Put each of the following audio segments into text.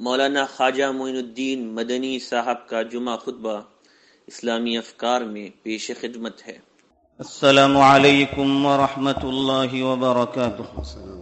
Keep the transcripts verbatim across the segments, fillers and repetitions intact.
मौलाना ख्वाजा मोइनुद्दीन मदनी साहब का जुमा खुतबा इस्लामी अफकार में पेश खिदमत है। अस्सलामु अलैकुम व रहमतुल्लाहि व बरकातुहू।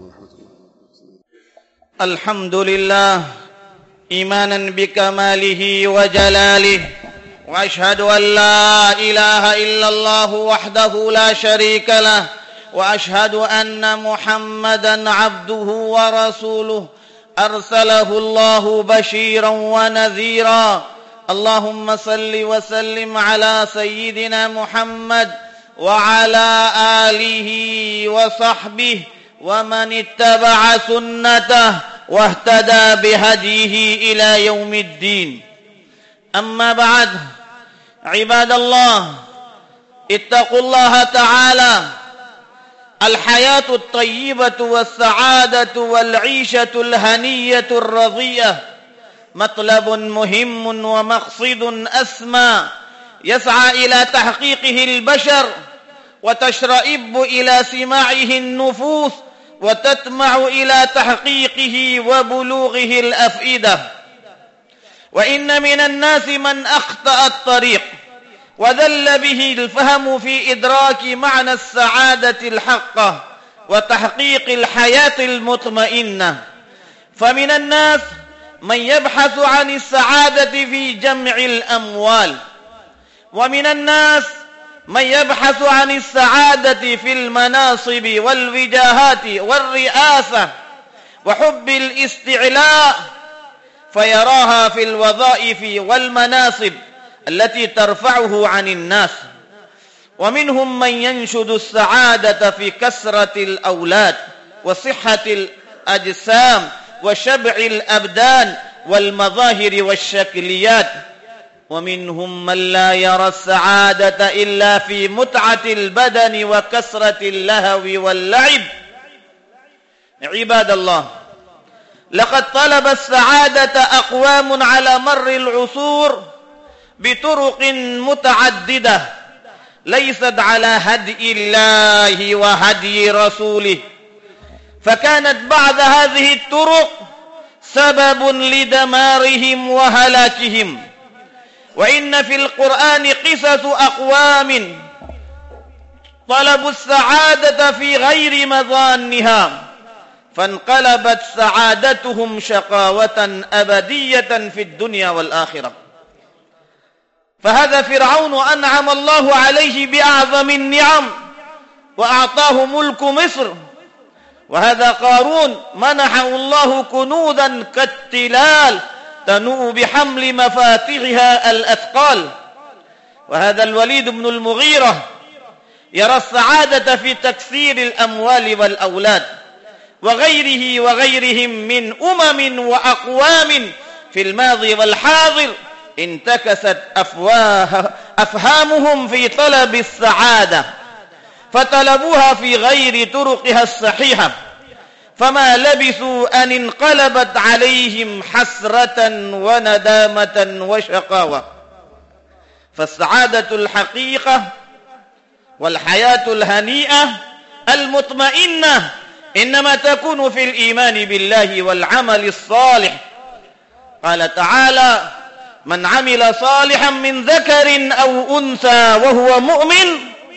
अल्हम्दुलिल्लाह ईमानन बिकमालिही व जलालिही व अशहदु अन ला इलाहा इल्लल्लाहु वहदहु ला शरीका लह व अशहदु अन्ना मुहम्मदन अब्दुहु व रसूलुहु अरसलहु अल्लाहु बशीरन व नज़ीरा। अल्लाहुम्मा सल्लि व सल्लिम अला सय्यिदिना मुहम्मद व अला आलिहि व सहबिहि व मन इत्तबअ सुन्नतहु वहतदा बिहदीहि इला यौमिद्दीन। अम्मा बाद, इबादल्लाह, इत्तक़ुल्लाह तआला। الحياة الطيبة والسعادة والعيشة الهنية الرضية مطلب مهم ومقصد أسمى يسعى إلى تحقيقه البشر، وتشرئب إلى سماعه النفوس، وتطمع إلى تحقيقه وبلوغه الأفئدة. وإن من الناس من أخطأ الطريق وذل به الفهم في إدراك معنى السعادة الحقة وتحقيق الحياة المطمئنة. فمن الناس من يبحث عن السعادة في جمع الأموال، ومن الناس من يبحث عن السعادة في المناصب والوجاهات والرئاسة وحب الاستعلاء، فيراها في الوظائف والمناصب التي ترفعه عن الناس. ومنهم من ينشد السعادة في كثرة الأولاد وصحة الأجسام وشبع الأبدان والمظاهر والشكليات. ومنهم من لا يرى السعادة إلا في متعة البدن وكثرة اللهو واللعب. عباد الله، لقد طلب السعادة أقوام على مر العصور بطرق متعددة ليست على هدي الله وهدي رسوله، فكانت بعض هذه الطرق سبب لدمارهم وهلاكهم. وإن في القرآن قصص أقوام طلبوا السعادة في غير مظانها فانقلبت سعادتهم شقاوة أبدية في الدنيا والآخرة. فهذا فرعون أنعم الله عليه بأعظم النعم وأعطاه ملك مصر، وهذا قارون منحه الله كنوزا كالتلال تنوء بحمل مفاتيحها الأثقال. وهذا الوليد بن المغيرة يرى السعادة في تكثير الأموال والأولاد، وغيره وغيرهم من أمم وأقوام في الماضي والحاضر انتكست أفواه أفهامهم في طلب السعادة، فطلبوها في غير طرقها الصحيحة، فما لبثوا أن انقلبت عليهم حسرة وندامة وشقاوة. فالسعادة الحقيقة والحياة الهنيئة المطمئنة إنما تكون في الإيمان بالله والعمل الصالح. قال تعالى: من عمل صالحا من ذكر أو أنثى وهو مؤمن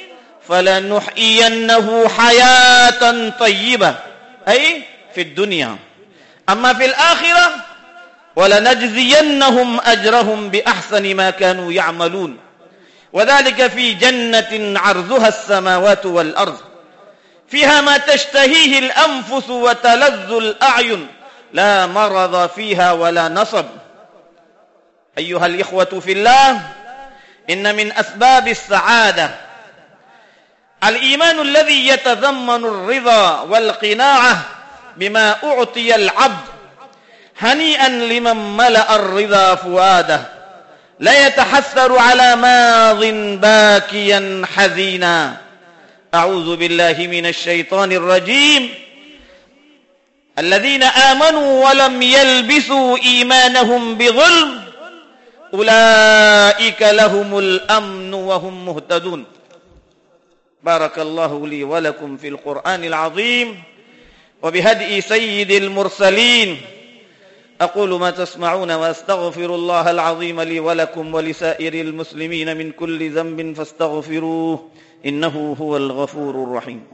فلنحيينه حياة طيبة، أي في الدنيا. أما في الآخرة ولنجزينهم أجرهم بأحسن ما كانوا يعملون، وذلك في جنة عرضها السماوات والأرض فيها ما تشتهيه الأنفس وتلذ الأعين، لا مرض فيها ولا نصب. أيها الإخوة في الله، إن من أسباب السعادة الإيمان الذي يتضمن الرضا والقناعة بما أعطي العبد، هنيئا لمن ملأ الرضا فؤاده لا يتحسر على ماض باكيا حزينا. أعوذ بالله من الشيطان الرجيم. الذين آمنوا ولم يلبسوا إيمانهم بظلم أولئك لهم الأمن وهم مهتدون. بارك الله لي ولكم في القرآن العظيم وبهدي سيد المرسلين. أقول ما تسمعون وأستغفر الله العظيم لي ولكم ولسائر المسلمين من كل ذنب فاستغفروه إنه هو الغفور الرحيم.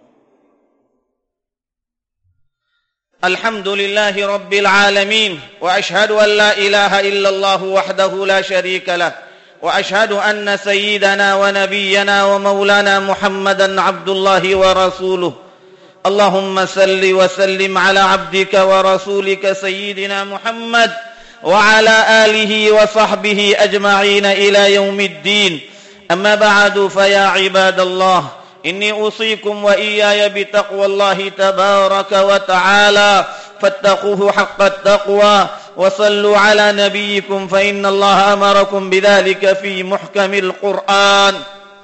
الحمد لله رب العالمين، وأشهد أن لا إله إلا الله وحده لا شريك له، وأشهد أن سيدنا ونبينا ومولانا محمدا عبد الله ورسوله. اللهم صل وسلم على عبدك ورسولك سيدنا محمد وعلى آله وصحبه أجمعين إلى يوم الدين. أما بعد، فيا عباد الله، إني أوصيكم وإياي بتقوى الله تبارك وتعالى، فاتقوه حق التقوى وصلوا على نبيكم، فإن الله أمركم بذلك في محكم القرآن.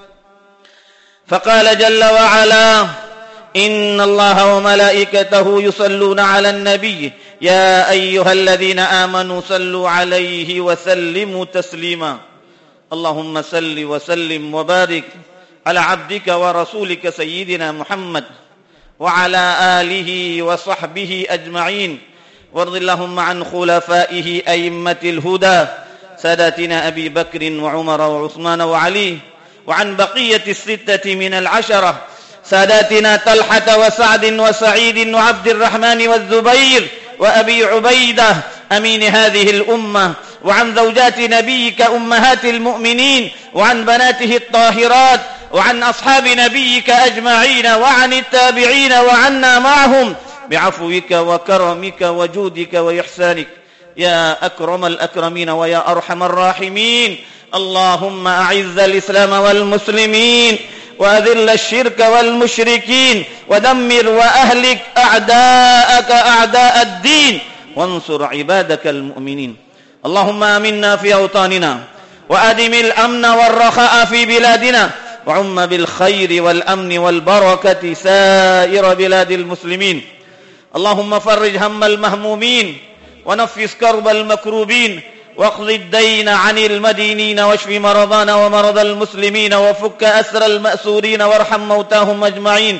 فقال جل وعلا: إن الله وملائكته يصلون على النبي يا أيها الذين آمنوا صلوا عليه وسلموا تسليما. اللهم صل وسلم وبارك على عبدك ورسولك سيدنا محمد وعلى آله وصحبه أجمعين، وارض اللهم عن خلفائه أئمة الهدى ساداتنا أبي بكر وعمر وعثمان وعلي، وعن بقية الستة من العشرة ساداتنا طلحة وسعد وسعيد وعبد الرحمن والزبير وأبي عبيدة أمين هذه الأمة، وعن زوجات نبيك أمهات المؤمنين، وعن بناته الطاهرات، وعن أصحاب نبيك أجمعين، وعن التابعين وعنا معهم بعفوك وكرمك وجودك وإحسانك يا أكرم الأكرمين ويا أرحم الراحمين. اللهم أعز الإسلام والمسلمين، وأذل الشرك والمشركين، ودمر وأهلك أعداءك أعداء الدين، وانصر عبادك المؤمنين. اللهم آمنا في أوطاننا، وأدم الأمن والرخاء في بلادنا، وعم بالخير والأمن والبركة سائر بلاد المسلمين. اللهم فرج هم المهمومين، ونفس كرب المكروبين، واقض الدين عن المدينين، واشف مرضانا ومرضى المسلمين، وفك أسر المأسورين، وارحم موتاهم أجمعين.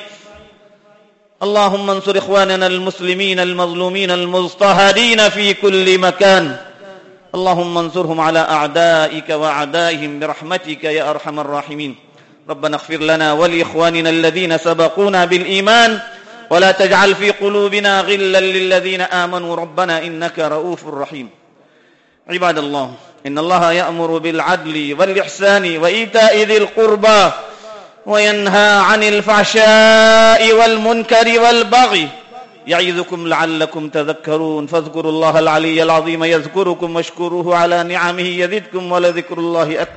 اللهم انصر إخواننا المسلمين المظلومين المضطهدين في كل مكان. اللهم انصرهم على أعدائك وأعدائهم برحمتك يا أرحم الراحمين. ربنا اغفر لنا ولإخواننا الذين سبقونا بالإيمان، ولا تجعل في قلوبنا غلا للذين آمنوا ربنا إنك رؤوف رحيم. عباد الله، إن الله يأمر بالعدل والإحسان وإيتاء ذي القربى، وينهى عن الفحشاء والمنكر والبغي، يعظكم لعلكم تذكرون. فاذكروا الله العلي العظيم يذكركم، واشكروه على نعمه يزدكم، ولذكر الله أكبر.